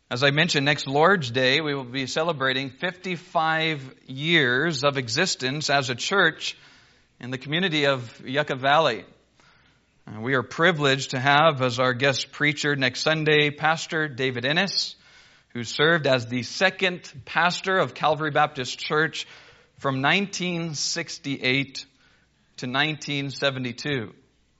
As I mentioned, next Lord's Day, we will be celebrating 55 years of existence as a church in the community of Yucca Valley. We are privileged to have as our guest preacher next Sunday, Pastor David Ennis, who served as the second pastor of Calvary Baptist Church from 1968 to 1972.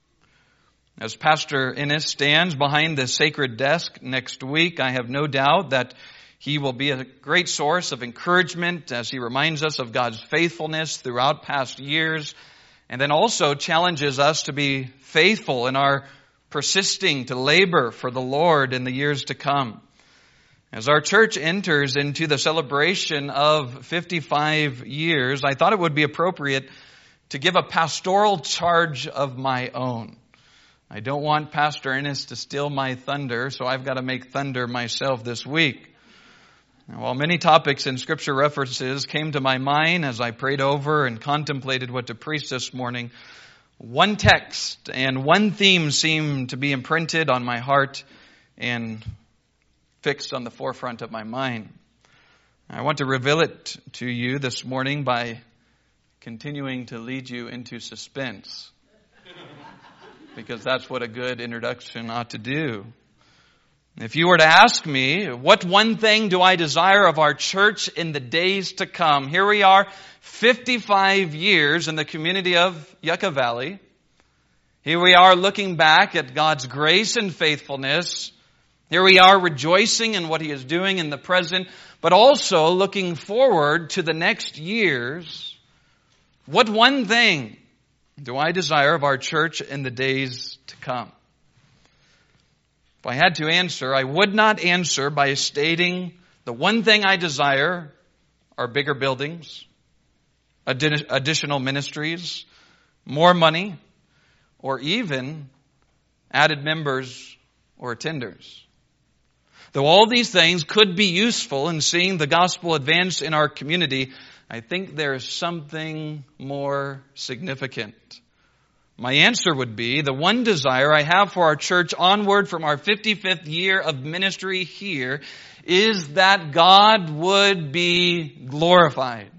As Pastor Ennis stands behind the sacred desk next week, I have no doubt that he will be a great source of encouragement as he reminds us of God's faithfulness throughout past years, and then also challenges us to be faithful in our persisting to labor for the Lord in the years to come. As our church enters into the celebration of 55 years, I thought it would be appropriate to give a pastoral charge of my own. I don't want Pastor Ennis to steal my thunder, so I've got to make thunder myself this week. Now, while many topics and scripture references came to my mind as I prayed over and contemplated what to preach this morning, one text and one theme seemed to be imprinted on my heart and fixed on the forefront of my mind. I want to reveal it to you this morning by continuing to lead you into suspense, because that's what a good introduction ought to do. If you were to ask me, what one thing do I desire of our church in the days to come? Here we are, 55 years in the community of Yucca Valley. Here we are looking back at God's grace and faithfulness. Here we are rejoicing in what He is doing in the present, but also looking forward to the next years. What one thing do I desire of our church in the days to come? If I had to answer, I would not answer by stating the one thing I desire are bigger buildings, additional ministries, more money, or even added members or attenders. Though all these things could be useful in seeing the gospel advance in our community, I think there is something more significant. My answer would be the one desire I have for our church onward from our 55th year of ministry here is that God would be glorified.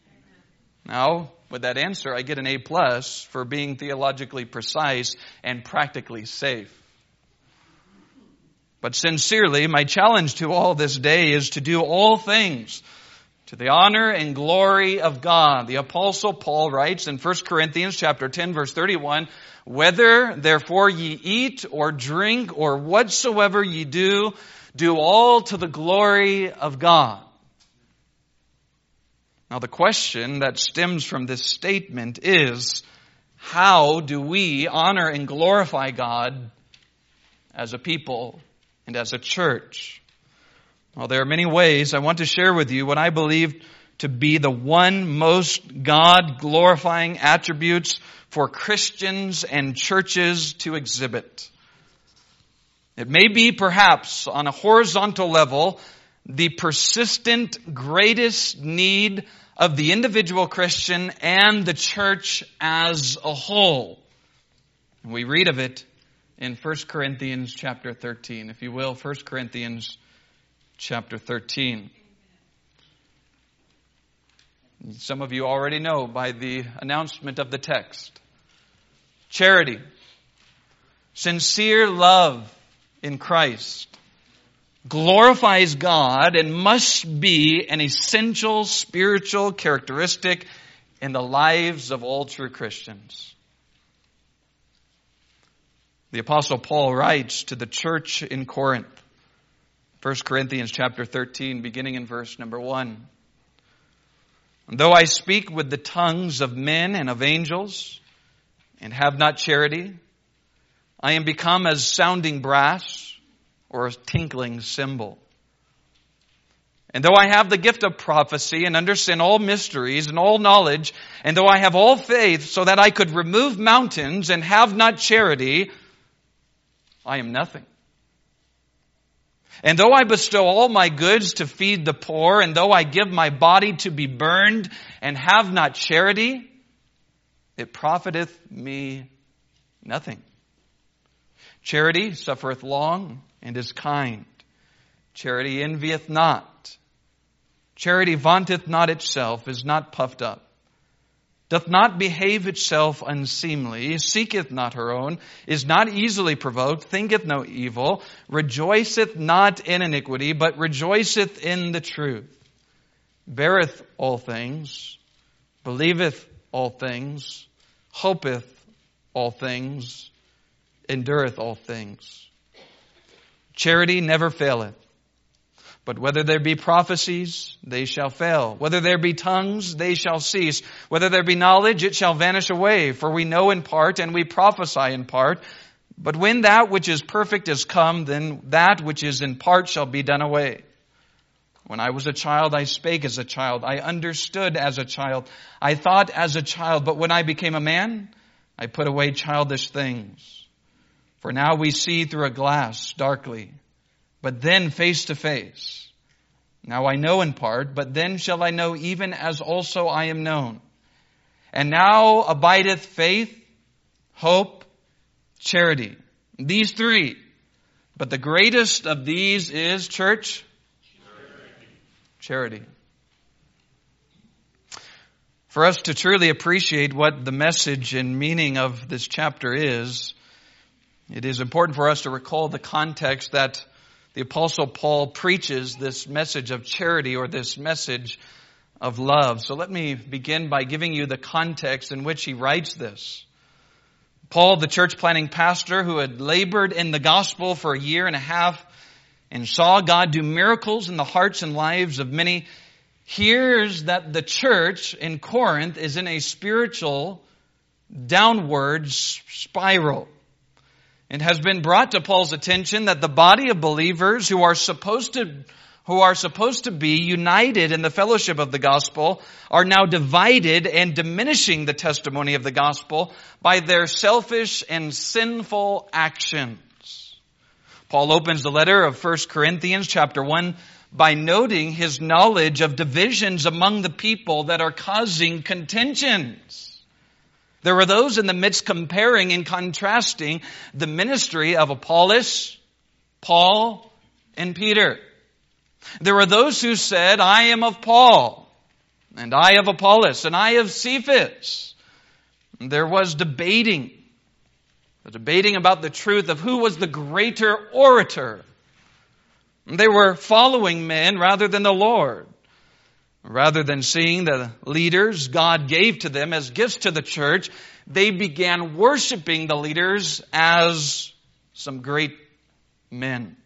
Now, with that answer, I get an A+ for being theologically precise and practically safe. But sincerely, my challenge to all this day is to do all things to the honor and glory of God. The Apostle Paul writes in 1 Corinthians chapter 10, verse 31, "Whether therefore ye eat or drink or whatsoever ye do, do all to the glory of God." Now the question that stems from this statement is, how do we honor and glorify God as a people and as a church? Well, there are many ways. I want to share with you what I believe to be the one most God-glorifying attributes for Christians and churches to exhibit. It may be perhaps on a horizontal level the persistent greatest need of the individual Christian and the church as a whole. And we read of it in 1 Corinthians chapter 13. If you will, 1 Corinthians chapter 13. Some of you already know by the announcement of the text. Charity, sincere love in Christ, glorifies God and must be an essential spiritual characteristic in the lives of all true Christians. The Apostle Paul writes to the church in Corinth, 1 Corinthians chapter 13, beginning in verse number 1. "Though I speak with the tongues of men and of angels, and have not charity, I am become as sounding brass or a tinkling cymbal. And though I have the gift of prophecy and understand all mysteries and all knowledge, and though I have all faith so that I could remove mountains and have not charity, I am nothing. And though I bestow all my goods to feed the poor, and though I give my body to be burned and have not charity, it profiteth me nothing. Charity suffereth long and is kind. Charity envieth not. Charity vaunteth not itself, is not puffed up, doth not behave itself unseemly, seeketh not her own, is not easily provoked, thinketh no evil, rejoiceth not in iniquity, but rejoiceth in the truth, beareth all things, believeth all things, hopeth all things, endureth all things. Charity never faileth. But whether there be prophecies, they shall fail. Whether there be tongues, they shall cease. Whether there be knowledge, it shall vanish away. For we know in part, and we prophesy in part. But when that which is perfect is come, then that which is in part shall be done away. When I was a child, I spake as a child. I understood as a child. I thought as a child. But when I became a man, I put away childish things. For now we see through a glass darkly, but then face to face. Now I know in part, but then shall I know even as also I am known. And now abideth faith, hope, charity. These three. But the greatest of these is, church? Charity. For us to truly appreciate what the message and meaning of this chapter is, it is important for us to recall the context that the Apostle Paul preaches this message of charity, or this message of love. So let me begin by giving you the context in which he writes this. Paul, the church planting pastor who had labored in the gospel for a year and a half and saw God do miracles in the hearts and lives of many, hears that the church in Corinth is in a spiritual downward spiral. It has been brought to Paul's attention that the body of believers who are supposed to be united in the fellowship of the gospel are now divided and diminishing the testimony of the gospel by their selfish and sinful actions. Paul opens the letter of 1 Corinthians chapter 1 by noting his knowledge of divisions among the people that are causing contentions. There were those in the midst comparing and contrasting the ministry of Apollos, Paul, and Peter. There were those who said, I am of Paul, and I of Apollos, and I of Cephas. And there was debating about the truth of who was the greater orator. And they were following men rather than the Lord. Rather than seeing the leaders God gave to them as gifts to the church, they began worshiping the leaders as some great men.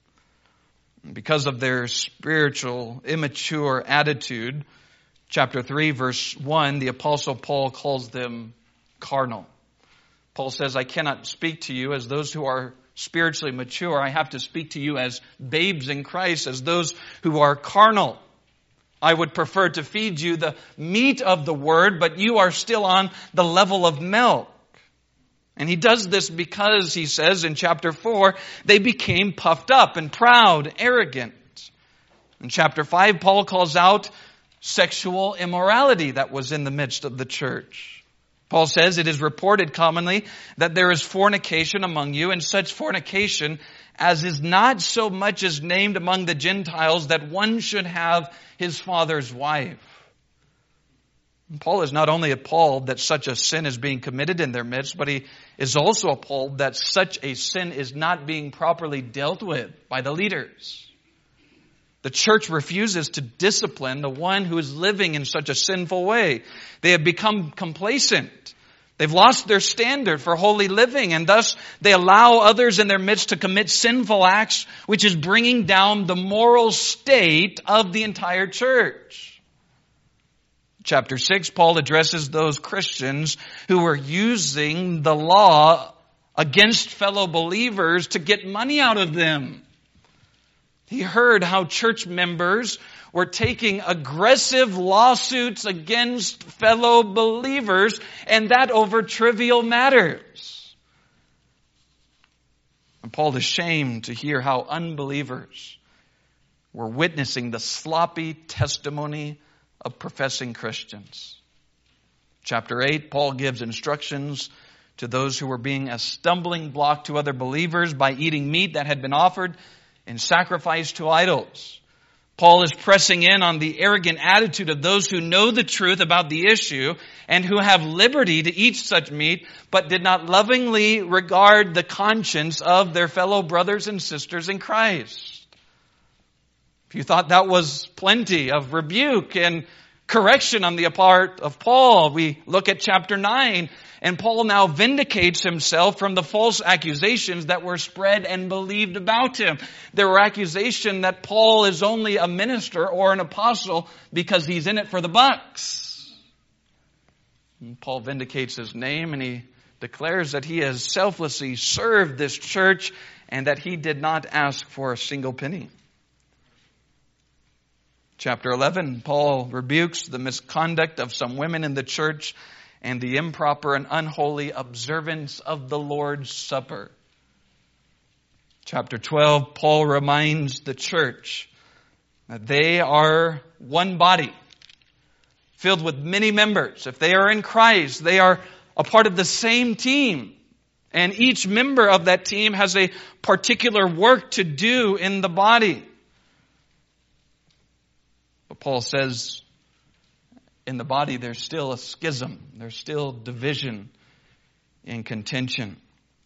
Because of their spiritual, immature attitude, chapter 3, verse 1, the Apostle Paul calls them carnal. Paul says, I cannot speak to you as those who are spiritually mature. I have to speak to you as babes in Christ, as those who are carnal. I would prefer to feed you the meat of the word, but you are still on the level of milk. And he does this because, he says in chapter 4, they became puffed up and proud, arrogant. In chapter 5, Paul calls out sexual immorality that was in the midst of the church. Paul says, it is reported commonly that there is fornication among you, and such fornication as is not so much as named among the Gentiles, that one should have his father's wife. And Paul is not only appalled that such a sin is being committed in their midst, but he is also appalled that such a sin is not being properly dealt with by the leaders. The church refuses to discipline the one who is living in such a sinful way. They have become complacent. They've lost their standard for holy living, and thus they allow others in their midst to commit sinful acts, which is bringing down the moral state of the entire church. Chapter 6, Paul addresses those Christians who were using the law against fellow believers to get money out of them. He heard how church members were taking aggressive lawsuits against fellow believers, and that over trivial matters. And Paul is ashamed to hear how unbelievers were witnessing the sloppy testimony of professing Christians. Chapter 8, Paul gives instructions to those who were being a stumbling block to other believers by eating meat that had been offered and sacrifice to idols. Paul is pressing in on the arrogant attitude of those who know the truth about the issue and who have liberty to eat such meat, but did not lovingly regard the conscience of their fellow brothers and sisters in Christ. If you thought that was plenty of rebuke and correction on the part of Paul, we look at chapter 9, and Paul now vindicates himself from the false accusations that were spread and believed about him. There were accusations that Paul is only a minister or an apostle because he's in it for the bucks. And Paul vindicates his name, and he declares that he has selflessly served this church and that he did not ask for a single penny. Chapter 11, Paul rebukes the misconduct of some women in the church and the improper and unholy observance of the Lord's Supper. Chapter 12, Paul reminds the church that they are one body, filled with many members. If they are in Christ, they are a part of the same team. And each member of that team has a particular work to do in the body. But Paul says, in the body, there's still a schism. There's still division and contention.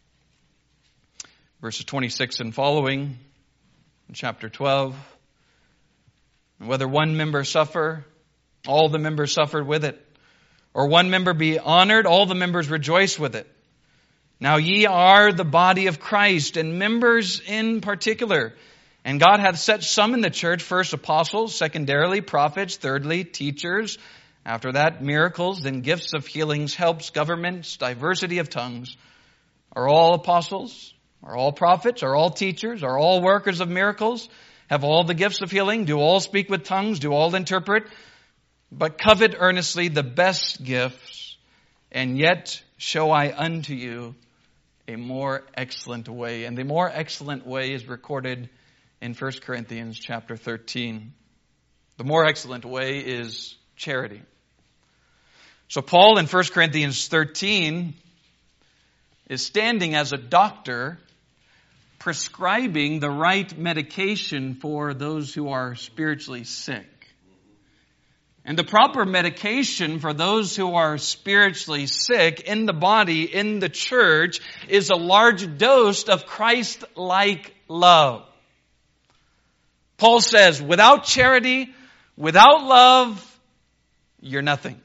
Verses 26 and following, in chapter 12. And whether one member suffer, all the members suffered with it. Or one member be honored, all the members rejoice with it. Now ye are the body of Christ, and members in particular. And God hath set some in the church, first apostles, secondarily prophets, thirdly teachers, after that miracles, then gifts of healings, helps, governments, diversity of tongues. Are all apostles? Are all prophets? Are all teachers? Are all workers of miracles? Have all the gifts of healing? Do all speak with tongues? Do all interpret? But covet earnestly the best gifts, and yet show I unto you a more excellent way. And the more excellent way is recorded in 1 Corinthians chapter 13. The more excellent way is charity. So Paul in 1 Corinthians 13 is standing as a doctor prescribing the right medication for those who are spiritually sick. And the proper medication for those who are spiritually sick in the body, in the church, is a large dose of Christ-like love. Paul says, without charity, without love, you're nothing.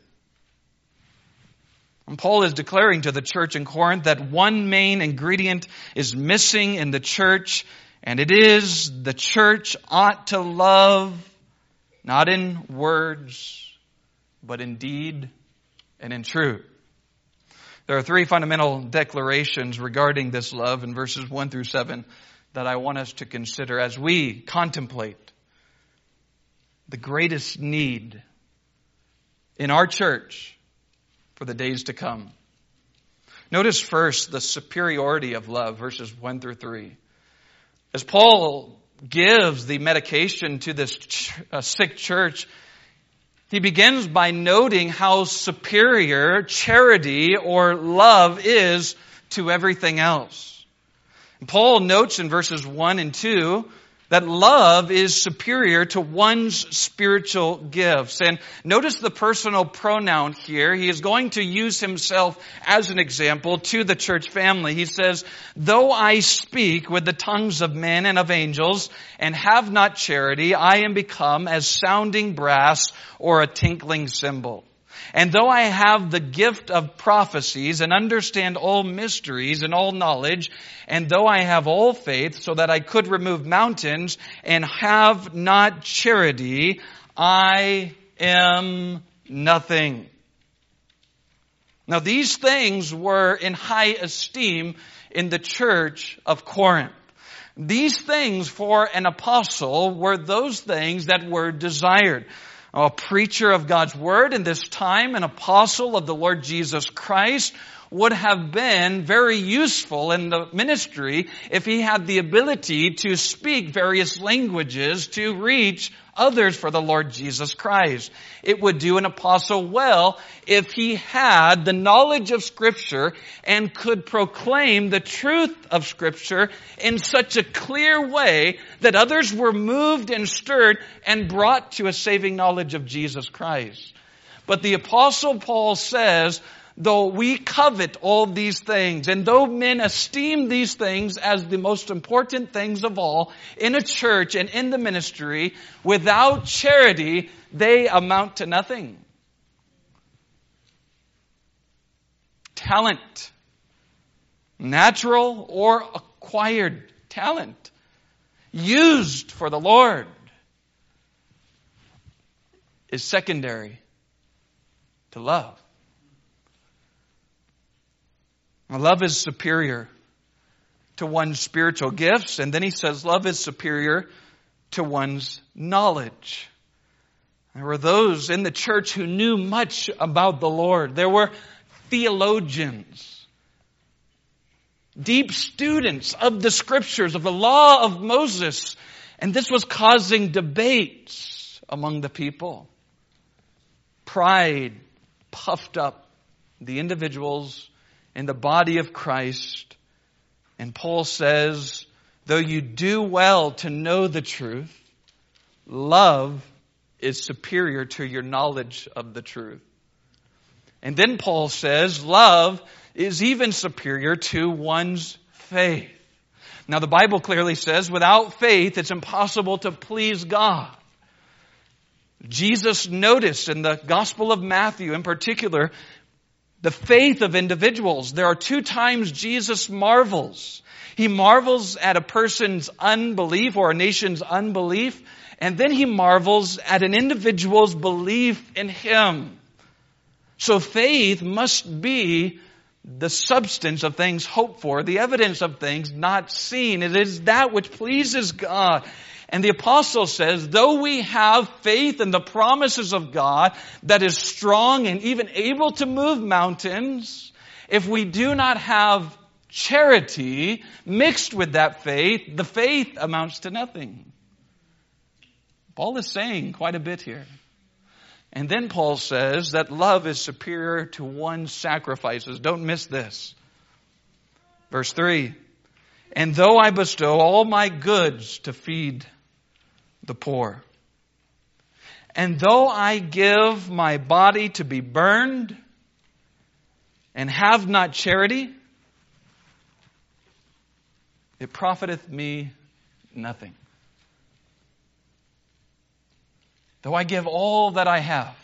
And Paul is declaring to the church in Corinth that one main ingredient is missing in the church, and it is the church ought to love, not in words, but in deed and in truth. There are three fundamental declarations regarding this love in verses 1 through 7 that I want us to consider as we contemplate the greatest need in our church for the days to come. Notice first the superiority of love, verses 1 through 3. As Paul gives the medication to this sick church, he begins by noting how superior charity or love is to everything else. And Paul notes in verses 1 and 2 that love is superior to one's spiritual gifts. And notice the personal pronoun here. He is going to use himself as an example to the church family. He says, though I speak with the tongues of men and of angels and have not charity, I am become as sounding brass or a tinkling cymbal. And though I have the gift of prophecies and understand all mysteries and all knowledge, and though I have all faith so that I could remove mountains and have not charity, I am nothing. Now these things were in high esteem in the church of Corinth. These things for an apostle were those things that were desired. A preacher of God's Word in this time, an apostle of the Lord Jesus Christ, would have been very useful in the ministry if he had the ability to speak various languages to reach others for the Lord Jesus Christ. It would do an apostle well if he had the knowledge of Scripture and could proclaim the truth of Scripture in such a clear way that others were moved and stirred and brought to a saving knowledge of Jesus Christ. But the apostle Paul says, though we covet all these things, and though men esteem these things as the most important things of all in a church and in the ministry, without charity, they amount to nothing. Talent, natural or acquired talent, used for the Lord, is secondary to love. Love is superior to one's spiritual gifts. And then he says love is superior to one's knowledge. There were those in the church who knew much about the Lord. There were theologians, deep students of the Scriptures, of the law of Moses. And this was causing debates among the people. Pride puffed up the individuals in the body of Christ. And Paul says, though you do well to know the truth, love is superior to your knowledge of the truth. And then Paul says, love is even superior to one's faith. Now the Bible clearly says, without faith, it's impossible to please God. Jesus noticed in the Gospel of Matthew in particular, the faith of individuals. There are 2 times Jesus marvels. He marvels at a person's unbelief or a nation's unbelief, and then he marvels at an individual's belief in him. So faith must be the substance of things hoped for, the evidence of things not seen. It is that which pleases God. And the apostle says, though we have faith in the promises of God that is strong and even able to move mountains, if we do not have charity mixed with that faith, the faith amounts to nothing. Paul is saying quite a bit here. And then Paul says that love is superior to one's sacrifices. Don't miss this. Verse 3, and though I bestow all my goods to feed the poor, and though I give my body to be burned and have not charity, it profiteth me nothing. Though I give all that I have,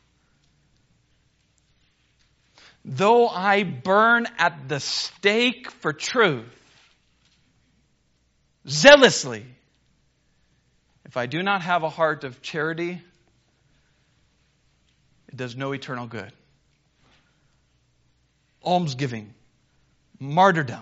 though I burn at the stake for truth, zealously, if I do not have a heart of charity, it does no eternal good. Almsgiving, martyrdom,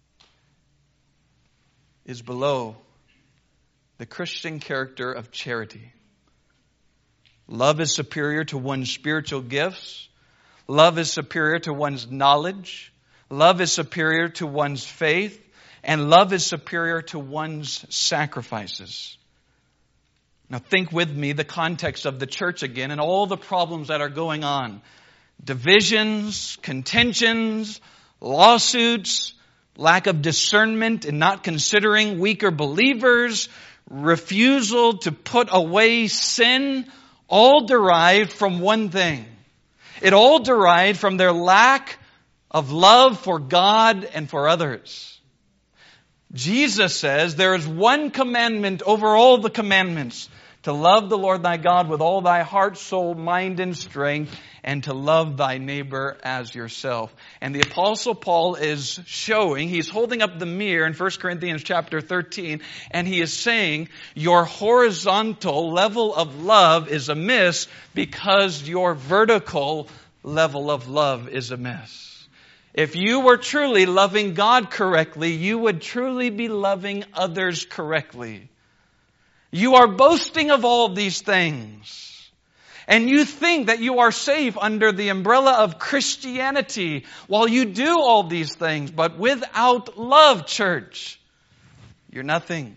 is below the Christian character of charity. Love is superior to one's spiritual gifts. Love is superior to one's knowledge. Love is superior to one's faith. And love is superior to one's sacrifices. Now think with me the context of the church again and all the problems that are going on. Divisions, contentions, lawsuits, lack of discernment in not considering weaker believers, refusal to put away sin, all derived from one thing. It all derived from their lack of love for God and for others. Jesus says there is one commandment over all the commandments, to love the Lord thy God with all thy heart, soul, mind, and strength, and to love thy neighbor as yourself. And the Apostle Paul is showing, he's holding up the mirror in 1 Corinthians chapter 13, and he is saying, your horizontal level of love is amiss because your vertical level of love is amiss. If you were truly loving God correctly, you would truly be loving others correctly. You are boasting of all these things. And you think that you are safe under the umbrella of Christianity while you do all these things. But without love, church, you're nothing.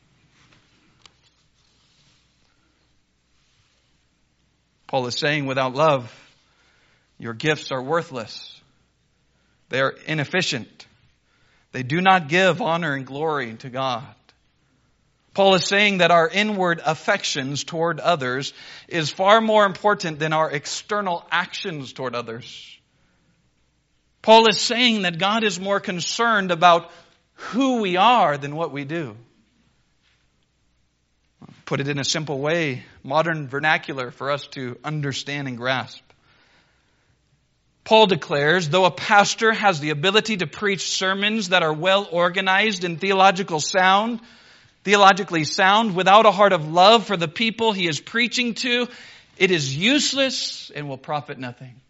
Paul is saying without love, your gifts are worthless. They are inefficient. They do not give honor and glory to God. Paul is saying that our inward affections toward others is far more important than our external actions toward others. Paul is saying that God is more concerned about who we are than what we do. Put it in a simple way, modern vernacular for us to understand and grasp. Paul declares, though a pastor has the ability to preach sermons that are well organized and theologically sound, without a heart of love for the people he is preaching to, it is useless and will profit nothing.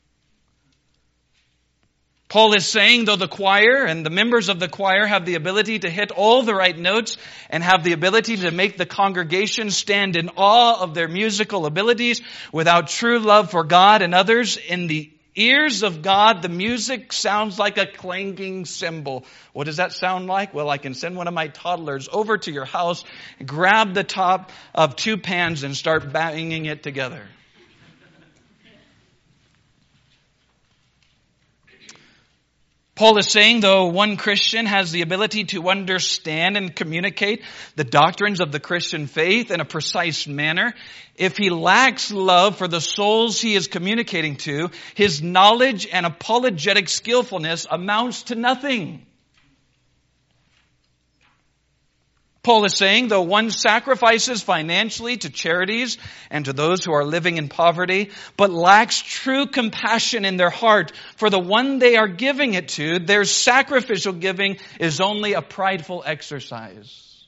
Paul is saying, though the choir and the members of the choir have the ability to hit all the right notes and have the ability to make the congregation stand in awe of their musical abilities, without true love for God and others, in the ears of God, the music sounds like a clanging cymbal. What does that sound like? Well, I can send one of my toddlers over to your house, grab the top of 2 pans and start banging it together. Paul is saying, though one Christian has the ability to understand and communicate the doctrines of the Christian faith in a precise manner, if he lacks love for the souls he is communicating to, his knowledge and apologetic skillfulness amounts to nothing. Paul is saying, though one sacrifices financially to charities and to those who are living in poverty, but lacks true compassion in their heart for the one they are giving it to, their sacrificial giving is only a prideful exercise.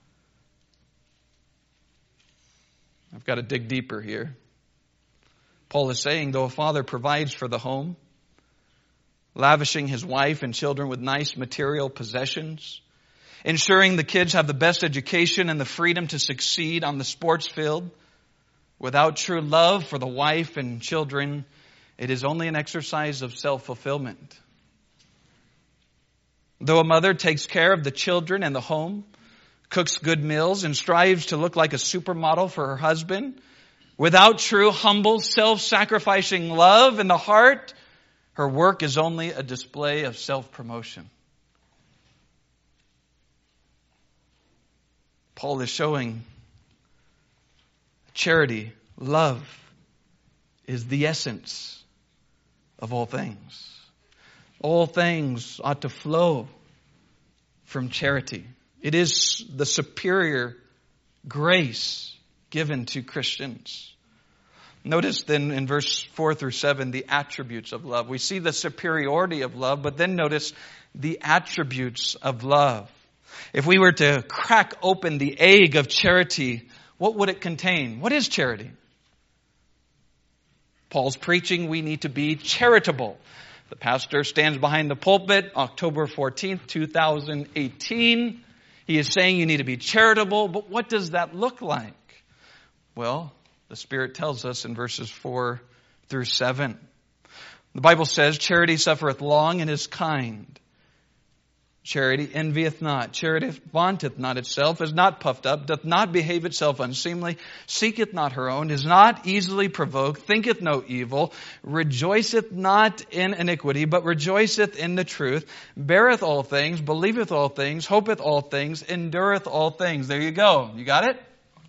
I've got to dig deeper here. Paul is saying, though a father provides for the home, lavishing his wife and children with nice material possessions, ensuring the kids have the best education and the freedom to succeed on the sports field, without true love for the wife and children, it is only an exercise of self-fulfillment. Though a mother takes care of the children and the home, cooks good meals, and strives to look like a supermodel for her husband, without true, humble, self-sacrificing love in the heart, her work is only a display of self-promotion. Paul is showing charity, love, is the essence of all things. All things ought to flow from charity. It is the superior grace given to Christians. Notice then in verse 4 through 7 the attributes of love. We see the superiority of love, but then notice the attributes of love. If we were to crack open the egg of charity, what would it contain? What is charity? Paul's preaching, we need to be charitable. The pastor stands behind the pulpit, October 14th, 2018. He is saying you need to be charitable, but what does that look like? Well, the Spirit tells us in verses 4 through 7. The Bible says, charity suffereth long and is kind. Charity envieth not. Charity vaunteth not itself, is not puffed up, doth not behave itself unseemly, seeketh not her own, is not easily provoked, thinketh no evil, rejoiceth not in iniquity, but rejoiceth in the truth, beareth all things, believeth all things, hopeth all things, endureth all things. There you go. You got it?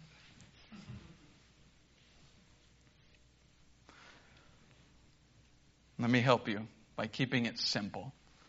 Let me help you by keeping it simple.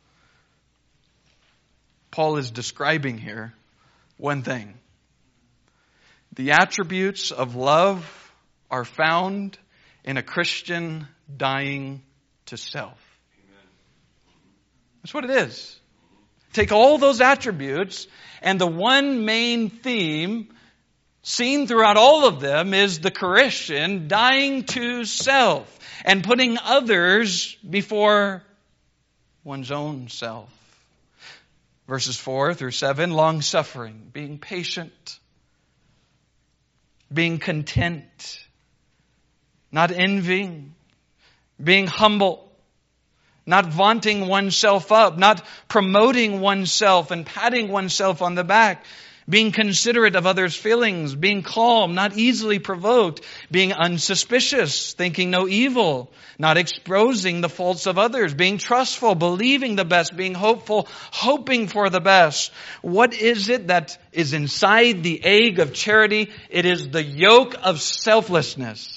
Paul is describing here one thing. The attributes of love are found in a Christian dying to self. That's what it is. Take all those attributes, and the one main theme seen throughout all of them is the Christian dying to self and putting others before one's own self. Verses 4 through 7, long-suffering, being patient, being content, not envying, being humble, not vaunting oneself up, not promoting oneself and patting oneself on the back, being considerate of others' feelings, being calm, not easily provoked, being unsuspicious, thinking no evil, not exposing the faults of others, being trustful, believing the best, being hopeful, hoping for the best. What is it that is inside the egg of charity? It is the yolk of selflessness.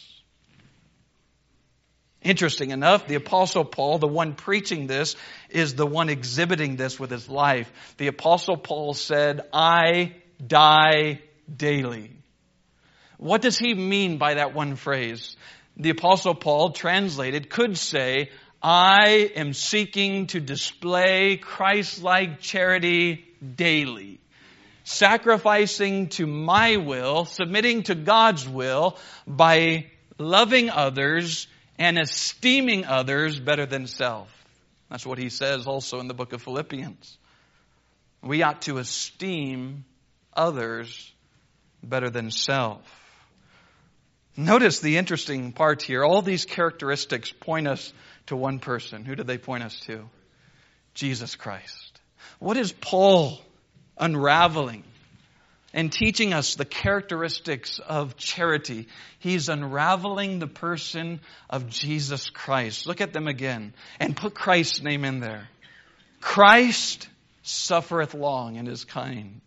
Interesting enough, the Apostle Paul, the one preaching this, is the one exhibiting this with his life. The Apostle Paul said, I die daily. What does he mean by that one phrase? The Apostle Paul, translated, could say, I am seeking to display Christ-like charity daily. Sacrificing to my will, submitting to God's will by loving others and esteeming others better than self. That's what he says also in the book of Philippians. We ought to esteem others better than self. Notice the interesting part here. All these characteristics point us to one person. Who do they point us to? Jesus Christ. What is Paul unraveling and teaching us the characteristics of charity? He's unraveling the person of Jesus Christ. Look at them again and put Christ's name in there. Christ suffereth long and is kind.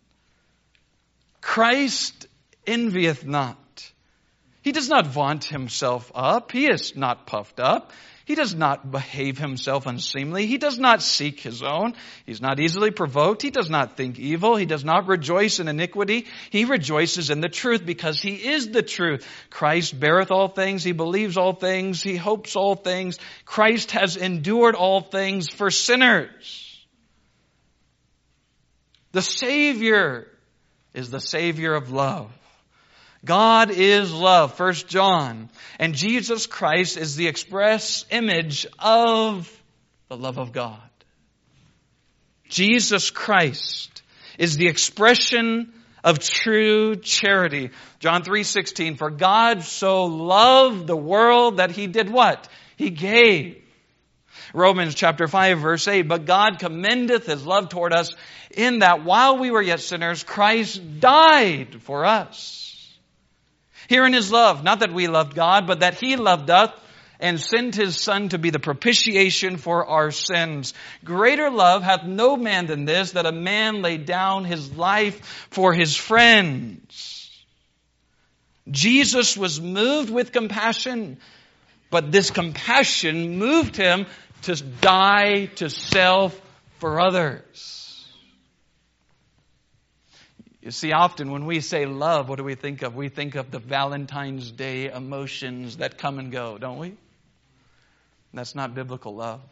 Christ envieth not. He does not vaunt himself up. He is not puffed up. He does not behave himself unseemly. He does not seek his own. He's not easily provoked. He does not think evil. He does not rejoice in iniquity. He rejoices in the truth because he is the truth. Christ beareth all things. He believes all things. He hopes all things. Christ has endured all things for sinners. The Savior is the Savior of love. God is love, 1 John. And Jesus Christ is the express image of the love of God. Jesus Christ is the expression of true charity. John 3:16, for God so loved the world that He did what? He gave. Romans chapter 5 verse 8, but God commendeth His love toward us in that while we were yet sinners, Christ died for us. Here in His love, not that we loved God, but that He loved us and sent His Son to be the propitiation for our sins. Greater love hath no man than this, that a man lay down his life for his friends. Jesus was moved with compassion, but this compassion moved Him to die to self for others. You see, often when we say love, what do we think of? We think of the Valentine's Day emotions that come and go, don't we? That's not biblical love.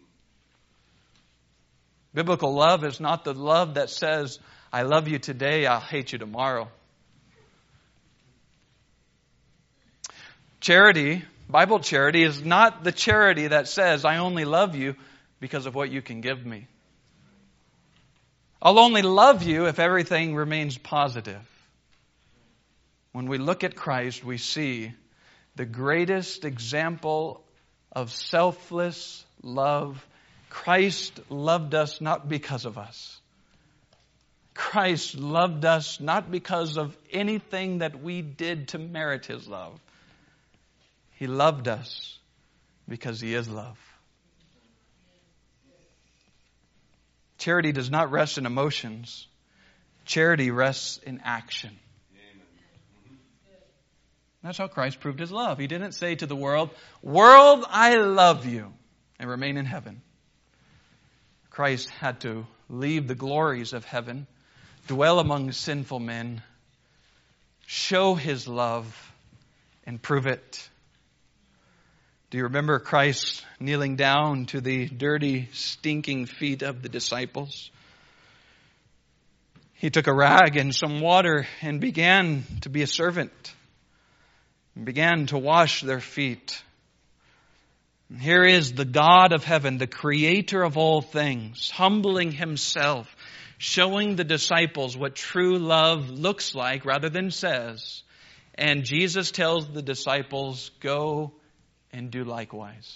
Biblical love is not the love that says, I love you today, I'll hate you tomorrow. Charity, Bible charity, is not the charity that says, I only love you because of what you can give me. I'll only love you if everything remains positive. When we look at Christ, we see the greatest example of selfless love. Christ loved us not because of us. Christ loved us not because of anything that we did to merit His love. He loved us because He is love. Charity does not rest in emotions. Charity rests in action. That's how Christ proved His love. He didn't say to the world, world, I love you, and remain in heaven. Christ had to leave the glories of heaven, dwell among sinful men, show His love, and prove it. Do you remember Christ kneeling down to the dirty, stinking feet of the disciples? He took a rag and some water and began to be a servant. And began to wash their feet. And here is the God of heaven, the creator of all things, humbling Himself, showing the disciples what true love looks like rather than says. And Jesus tells the disciples, go and do likewise.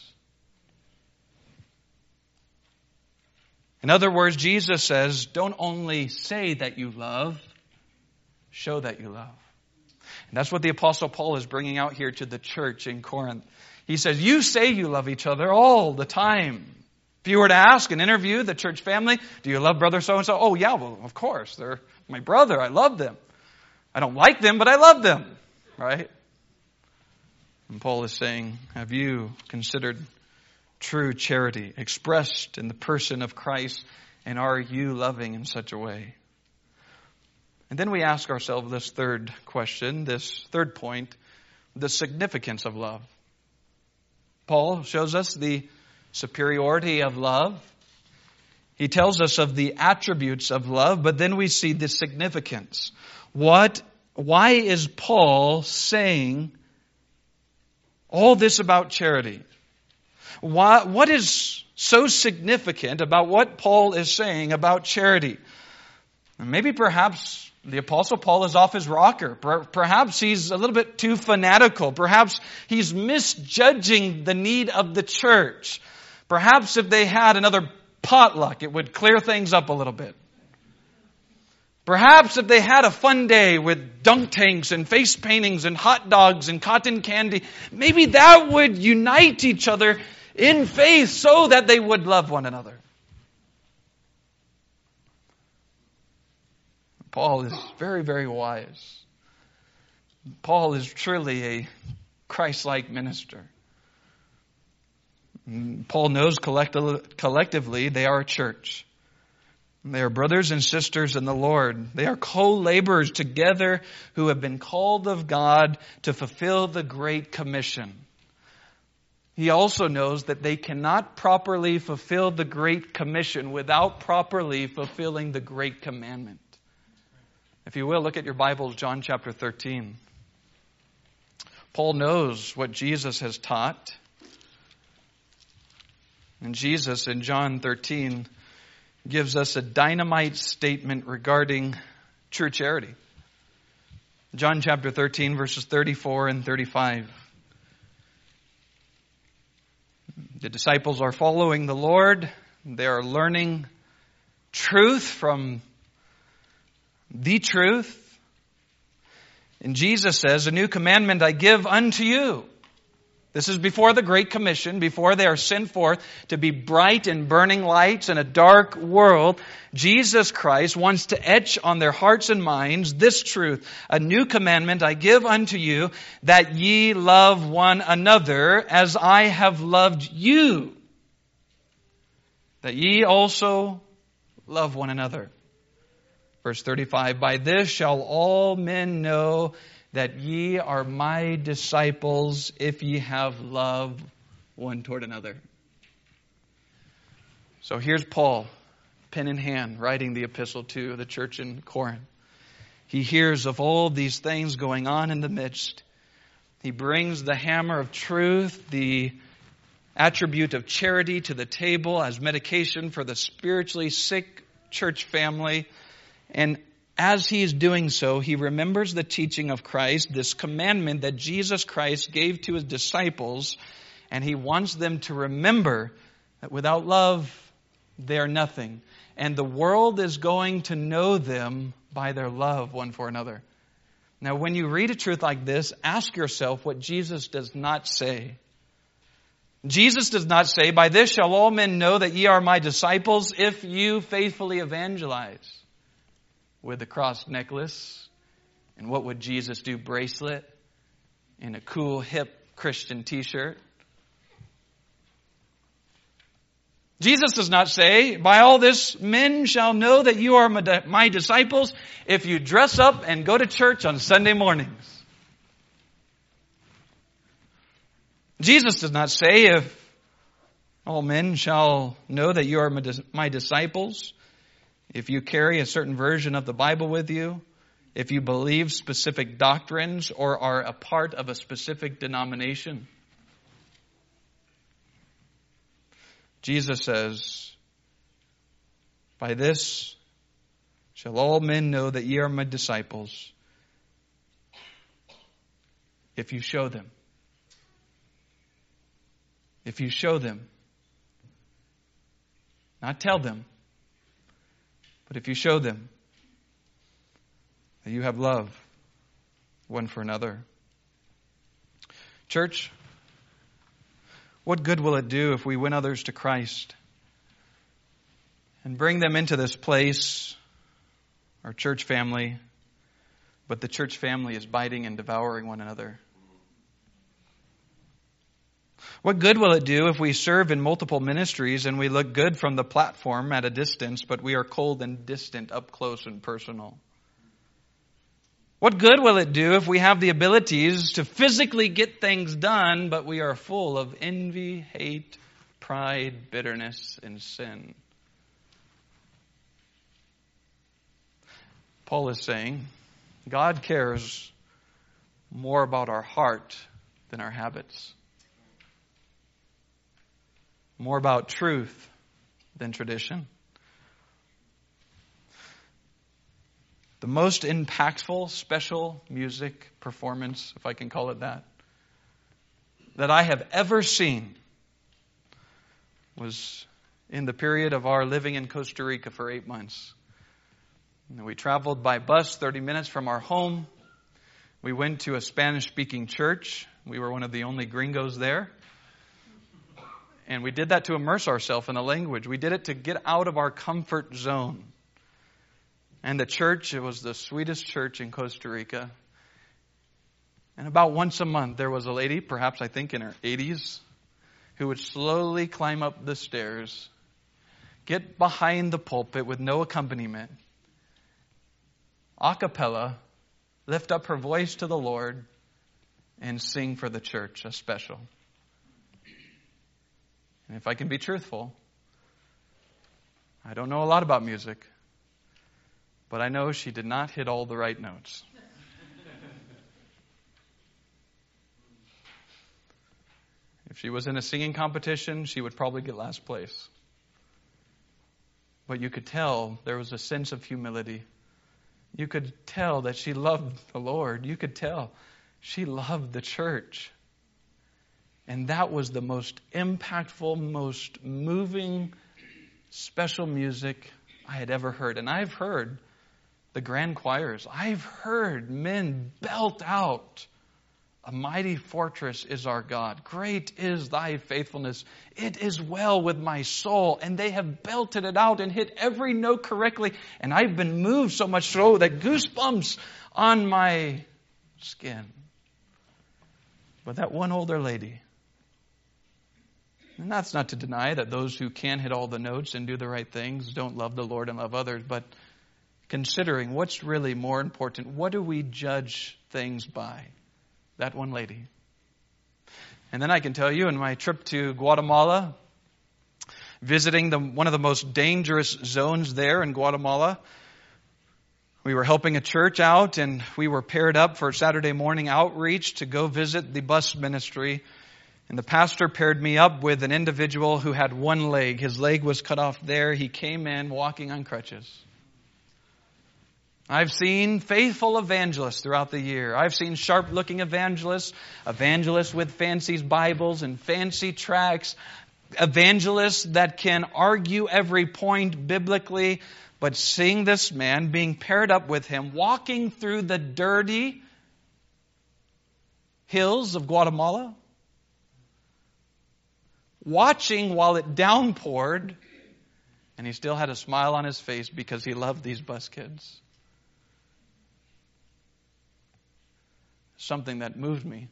In other words, Jesus says, don't only say that you love, show that you love. And that's what the Apostle Paul is bringing out here to the church in Corinth. He says, you say you love each other all the time. If you were to ask and interview the church family, do you love brother so-and-so? Oh yeah, well, of course. They're my brother. I love them. I don't like them, but I love them. Right? And Paul is saying, have you considered true charity expressed in the person of Christ, and are you loving in such a way? And then we ask ourselves this third question, this third point, the significance of love. Paul shows us the superiority of love. He tells us of the attributes of love, but then we see the significance. Why is Paul saying all this about charity? What is so significant about what Paul is saying about charity? And maybe perhaps the Apostle Paul is off his rocker. Perhaps he's a little bit too fanatical. Perhaps he's misjudging the need of the church. Perhaps if they had another potluck, it would clear things up a little bit. Perhaps if they had a fun day with dunk tanks and face paintings and hot dogs and cotton candy, maybe that would unite each other in faith so that they would love one another. Paul is very, very wise. Paul is truly a Christ-like minister. Paul knows collectively they are a church. They are brothers and sisters in the Lord. They are co-laborers together who have been called of God to fulfill the Great Commission. He also knows that they cannot properly fulfill the Great Commission without properly fulfilling the Great Commandment. If you will, look at your Bibles, John chapter 13. Paul knows what Jesus has taught. And Jesus in John 13 gives us a dynamite statement regarding true charity. John chapter 13, verses 34 and 35. The disciples are following the Lord. They are learning truth from the truth. And Jesus says, a new commandment I give unto you. This is before the Great Commission, before they are sent forth to be bright and burning lights in a dark world. Jesus Christ wants to etch on their hearts and minds this truth. A new commandment I give unto you, that ye love one another as I have loved you. That ye also love one another. Verse 35, by this shall all men know that ye are my disciples, if ye have love one toward another. So here's Paul, pen in hand, writing the epistle to the church in Corinth. He hears of all these things going on in the midst. He brings the hammer of truth, the attribute of charity to the table as medication for the spiritually sick church family. And as he is doing so, he remembers the teaching of Christ, this commandment that Jesus Christ gave to his disciples, and he wants them to remember that without love, they are nothing. And the world is going to know them by their love one for another. Now, when you read a truth like this, ask yourself what Jesus does not say. Jesus does not say, by this shall all men know that ye are my disciples, if you faithfully evangelize. With a cross necklace, and what would Jesus do, bracelet, and a cool hip Christian t-shirt. Jesus does not say, by all this men shall know that you are my disciples if you dress up and go to church on Sunday mornings. Jesus does not say, if all men shall know that you are my disciples if you carry a certain version of the Bible with you, if you believe specific doctrines or are a part of a specific denomination. Jesus says, by this shall all men know that ye are my disciples, if you show them. If you show them. Not tell them, but if you show them that you have love one for another. Church, what good will it do if we win others to Christ and bring them into this place, our church family, but the church family is biting and devouring one another? What good will it do if we serve in multiple ministries and we look good from the platform at a distance, but we are cold and distant up close and personal? What good will it do if we have the abilities to physically get things done, but we are full of envy, hate, pride, bitterness, and sin? Paul is saying, God cares more about our heart than our habits. More about truth than tradition. The most impactful special music performance, if I can call it that I have ever seen was in the period of our living in Costa Rica for 8 months. And we traveled by bus 30 minutes from our home. We went to a Spanish-speaking church. We were one of the only gringos there. And we did that to immerse ourselves in the language. We did it to get out of our comfort zone. And the church, it was the sweetest church in Costa Rica. And about once a month, there was a lady, perhaps I think in her 80s, who would slowly climb up the stairs, get behind the pulpit with no accompaniment, a cappella, lift up her voice to the Lord, and sing for the church, a special. And if I can be truthful, I don't know a lot about music, but I know she did not hit all the right notes. If she was in a singing competition, she would probably get last place. But you could tell there was a sense of humility. You could tell that she loved the Lord. You could tell she loved the church. And that was the most impactful, most moving, special music I had ever heard. And I've heard the grand choirs. I've heard men belt out, "A mighty fortress is our God. Great is thy faithfulness. It is well with my soul." And they have belted it out and hit every note correctly. And I've been moved so much so that goosebumps on my skin. But that one older lady, and that's not to deny that those who can hit all the notes and do the right things don't love the Lord and love others, but considering what's really more important, what do we judge things by? That one lady. And then I can tell you, in my trip to Guatemala, visiting one of the most dangerous zones there in Guatemala, we were helping a church out, and we were paired up for Saturday morning outreach to go visit the bus ministry. And the pastor paired me up with an individual who had one leg. His leg was cut off there. He came in walking on crutches. I've seen faithful evangelists throughout the year. I've seen sharp-looking evangelists with fancy Bibles and fancy tracts, evangelists that can argue every point biblically. But seeing this man, being paired up with him, walking through the dirty hills of Guatemala, watching while it downpoured, and he still had a smile on his face because he loved these bus kids. Something that moved me.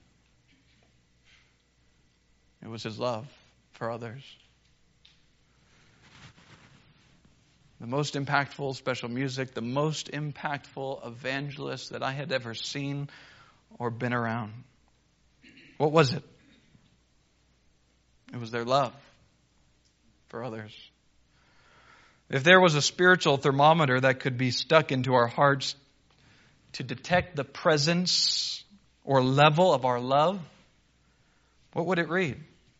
It was his love for others. The most impactful special music, the most impactful evangelist that I had ever seen or been around. What was it? It was their love for others. If there was a spiritual thermometer that could be stuck into our hearts to detect the presence or level of our love, what would it read?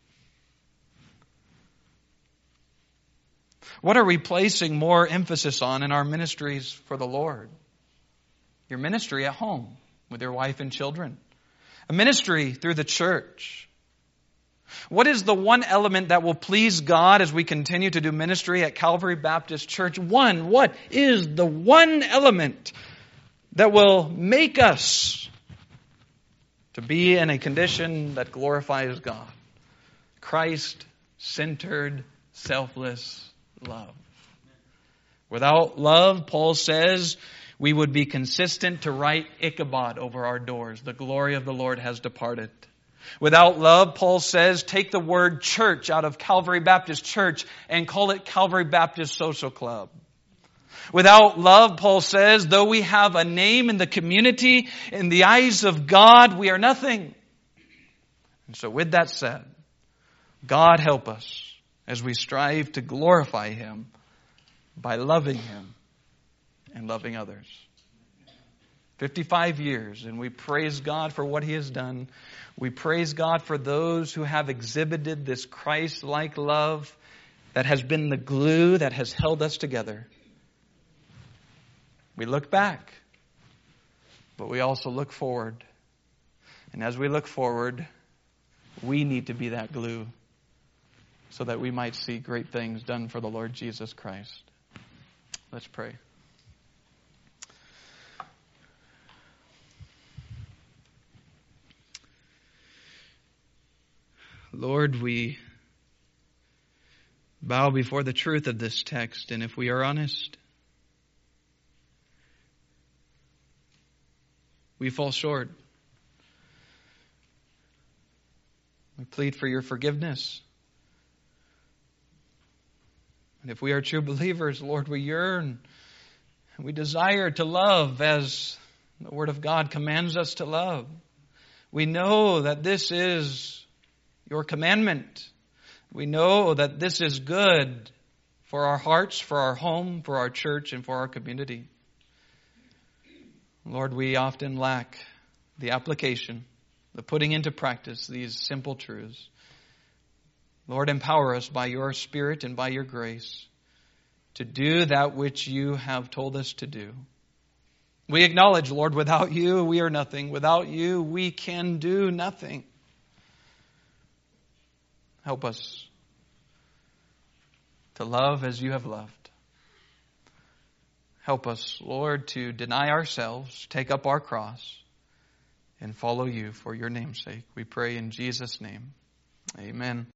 What are we placing more emphasis on in our ministries for the Lord? Your ministry at home with your wife and children. A ministry through the church. What is the one element that will please God as we continue to do ministry at Calvary Baptist Church? What is the one element that will make us to be in a condition that glorifies God? Christ-centered, selfless love. Without love, Paul says, we would be consistent to write Ichabod over our doors. The glory of the Lord has departed. Without love, Paul says, take the word church out of Calvary Baptist Church and call it Calvary Baptist Social Club. Without love, Paul says, though we have a name in the community, in the eyes of God, we are nothing. And so with that said, God help us as we strive to glorify Him by loving Him and loving others. 55 years, and we praise God for what He has done. We praise God for those who have exhibited this Christ-like love that has been the glue that has held us together. We look back, but we also look forward. And as we look forward, we need to be that glue so that we might see great things done for the Lord Jesus Christ. Let's pray. Lord, we bow before the truth of this text, and if we are honest, we fall short. We plead for your forgiveness. And if we are true believers, Lord, we yearn and we desire to love as the Word of God commands us to love. We know that this is your commandment. We know that this is good for our hearts, for our home, for our church, and for our community. Lord, we often lack the application, the putting into practice these simple truths. Lord, empower us by your Spirit and by your grace to do that which you have told us to do. We acknowledge, Lord, without you we are nothing. Without you we can do nothing. Help us to love as you have loved. Help us, Lord, to deny ourselves, take up our cross, and follow you for your name's sake. We pray in Jesus' name. Amen.